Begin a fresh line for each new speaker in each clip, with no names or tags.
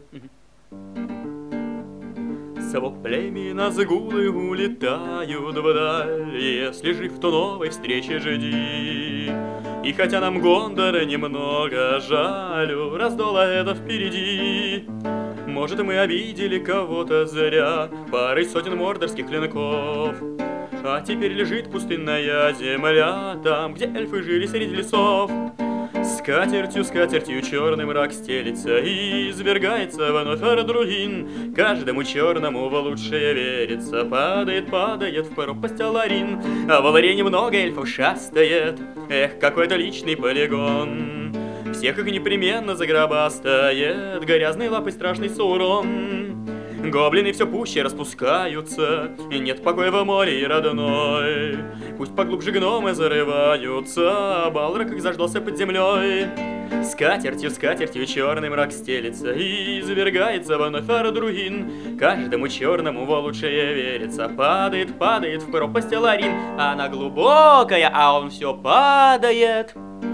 С воплями назгулы улетают вдаль, если жив, то новой встречи жди. И хотя нам Гондора немного жалю, раздола это впереди. Может, мы обидели кого-то зря парой сотен мордорских клинков. А теперь лежит пустынная земля, там, где эльфы жили среди лесов. Скатертью, скатертью черный мрак стелится и извергается вновь Ардруин. Каждому черному в лучшее верится, падает, падает в пропасть Аларин. А в Аларене много эльфов шастает, эх, какой-то личный полигон. Всех их непременно загробастает грязной лапой страшный Саурон. Гоблины все пуще распускаются, и нет покоя в море и родной. Пусть поглубже гномы зарываются, а Балрог как заждался под землей. Скатертью, скатертью черный мрак стелится и извергается вновь Ардруин. Каждому черному во лучшее верится, падает, падает в пропасть Аларин. Она глубокая, а он все падает.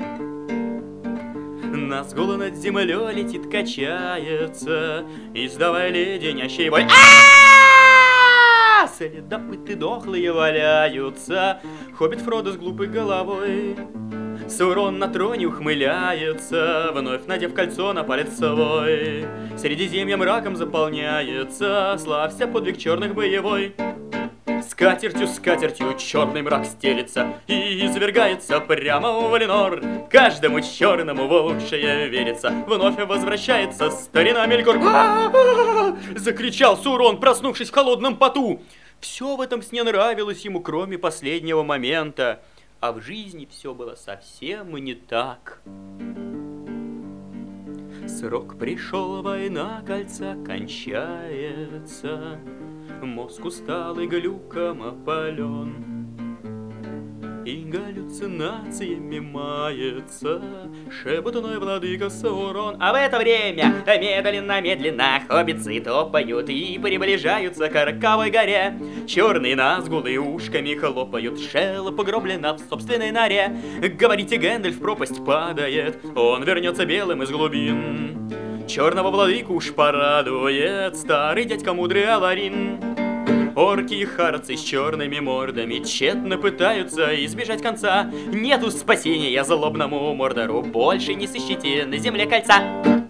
Назгул над землей летит, качается, издавая леденящий вой. Следопыты дохлые валяются, хоббит Фродо с глупой головой. Саурон на троне ухмыляется, вновь надев кольцо на палец свой. Средиземье мраком заполняется, славься подвиг черных боевой. Скатертью, скатертью черный мрак стелится и извергается прямо в Валенор. Каждому черному в лучшее верится, вновь возвращается старина Мелькор. Закричал Саурон, проснувшись в холодном поту. Все в этом сне нравилось ему, кроме последнего момента. А в жизни все было совсем не так. Срок пришел, война кольца кончается. Мозг усталый глюком опален, и галлюцинациями мается шепотной владыка Саурон. А в это время медленно-медленно хоббиты топают и приближаются к Роковой горе. Черные назгулы ушками хлопают, Шелла погроблена в собственной норе. Говорите, Гэндальф в пропасть падает, он вернется белым из глубин. Черного владыку уж порадует старый дядька мудрый Аларин. Орки и харцы с черными мордами тщетно пытаются избежать конца. Нету спасения злобному Мордору, больше не сыщите на земле кольца.